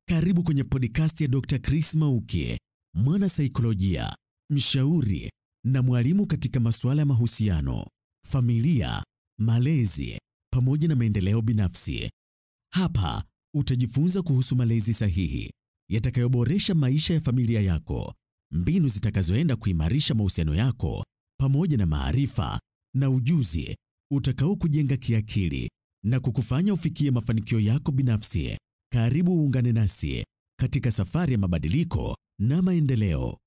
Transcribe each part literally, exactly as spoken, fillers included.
Karibu kwenye podcast ya Doctor Chris Mauki, mwana saikolojia, mshauri na mwalimu katika masuala ya mahusiano, familia, malezi pamoja na maendeleo binafsi. Hapa utajifunza kuhusu malezi sahihi yatakayoboresha maisha ya familia yako, mbinu zitakazoenda kuimarisha mahusiano yako pamoja na maarifa na ujuzi utakao kujenga kiakili na kukufanya ufikie mafanikio yako binafsi. Karibu uungane nasi katika safari ya mabadiliko na maendeleo.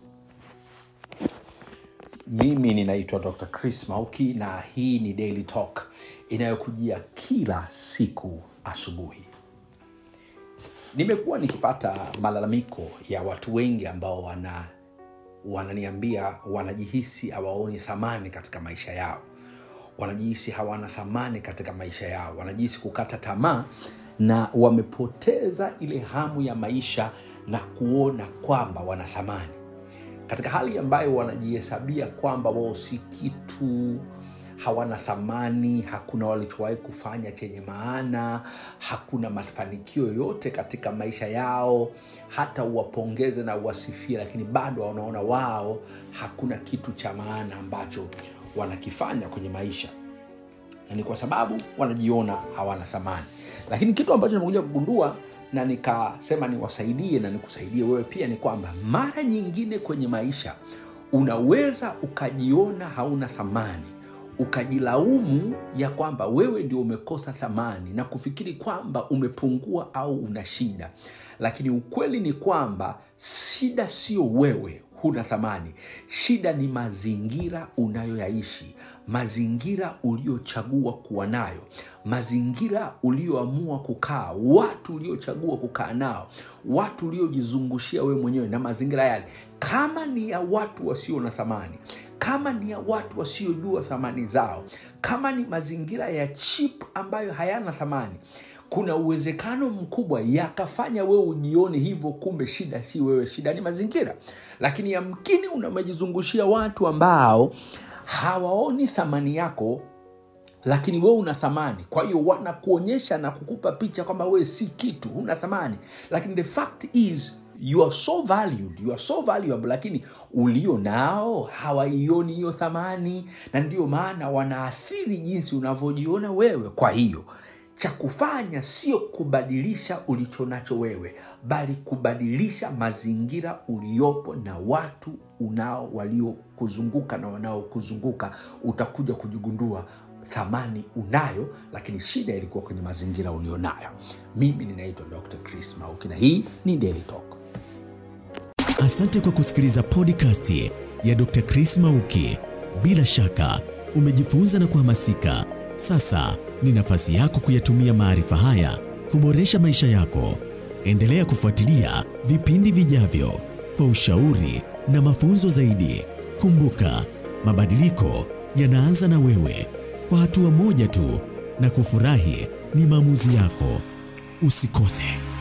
Mimi ninaitwa Doctor Chris Mauki na hii ni Daily Talk inayokujia kila siku asubuhi. Nimekuwa nikipata malalamiko ya watu wengi ambao wana wananiambia wanajihisi hawaoni thamani katika maisha yao. Wanajihisi hawana thamani katika maisha yao. Wanajihisi kukata tamaa na wamepoteza ile hamu ya maisha na kuona kwamba wana thamani. Katika hali ambayo wanajihesabia kwamba wao si kitu, hawana thamani, hakuna walichowahi kufanya chenye maana, hakuna mafanikio yote katika maisha yao, hata uwapongeze na uwasifie, lakini bado wanaona wao hakuna kitu cha maana ambacho wanakifanya kwenye maisha. Na ni kwa sababu wanajiona hawana thamani. Lakini kitu ambacho nimekuja kugundua na nikasema niwasaidie na nikusaidie wewe pia ni kwamba mara nyingine kwenye maisha unaweza ukajiona hauna thamani, ukajilaumu ya kwamba wewe ndio umekosa thamani na kufikiri kwamba umepungua au una shida. Lakini ukweli ni kwamba shida sio wewe huna thamani. Shida ni mazingira unayoyaishi, mazingira uliochagua kuwa nayo, mazingira ulioamua kukaa, watu uliochagua kukaa nao, watu uliojizungushia wewe mwenyewe na mazingira yale. Kama ni ya watu wasio na thamani, kama ni ya watu wasiojua thamani zao, kama ni mazingira ya cheap ambayo hayana thamani, kuna uwezekano mkubwa yakafanya wewe ujione hivyo, kumbe shida si wewe, shida ni mazingira. Lakini yamkini unamejizungushia watu ambao hawaoni thamani yako, lakini wewe una thamani. Kwa hiyo wanakuonyesha na kukupa picha kwamba wewe si kitu, una thamani. Lakini the fact is you are so valued, you are so valuable, lakini ulio nao hawaioni hiyo thamani, na ndio maana wanaathiri jinsi unavyojiona wewe. Kwa hiyo cha kufanya sio kubadilisha ulichonacho wewe, bali kubadilisha mazingira uliopo na watu unao waliokuzunguka na wanaokuzunguka. Utakuja kujigundua thamani unayo, lakini shida ilikuwa kwenye mazingira ulionayo. Mimi ninaitwa Doctor Chris Mauki na hii ni Daily Talk. Asante kwa kusikiliza podcast ya Doctor Chris Mauki. Bila shaka umejifunza na kuhamasika. Sasa ni nafasi yako kuyatumia maarifa haya kuboresha maisha yako. Endelea kufuatilia vipindi vijavyo kwa ushauri na mafunzo zaidi. Kumbuka, mabadiliko yanaanza na wewe, kwa hatua moja tu, na kufurahi ni maamuzi yako. Usikose.